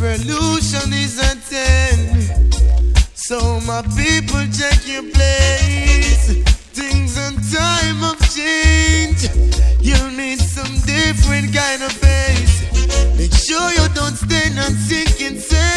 revolution is at hand. So my people, check your place. Things and time have changed. You need some different kind of face. Make sure you don't stand and sink in sand.